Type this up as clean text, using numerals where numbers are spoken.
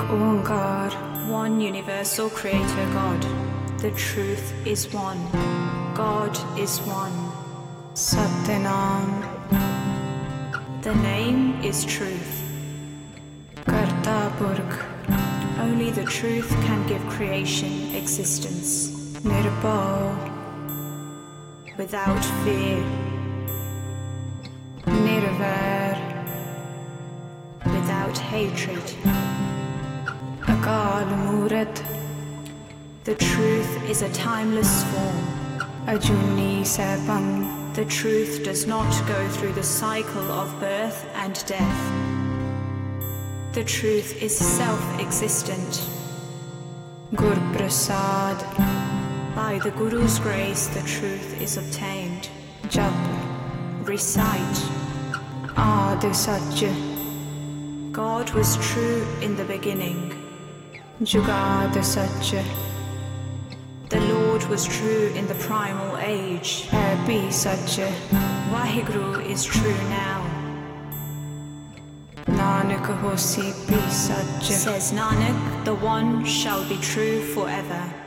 Onkar, one universal creator God. The truth is one. God is one. Satyanam, The name is truth. Karta Purkh, Only the truth can give creation existence. Nirbhau, Without fear, Nirvair, without hatred. Akal Murth, The truth is a timeless form. Ajuni Sapang, The truth does not go through the cycle of birth and death. The truth is self-existent. Gur Prasad, By the Guru's grace, the truth is obtained. Jap, Recite. Adi Sach, God was true in the beginning. Jugad Sach, The Lord was true in the primal age. Happy Sach, Vaheguru is true now. Nanak Hosi Pi Sach, Says Nanak, the one shall be true forever.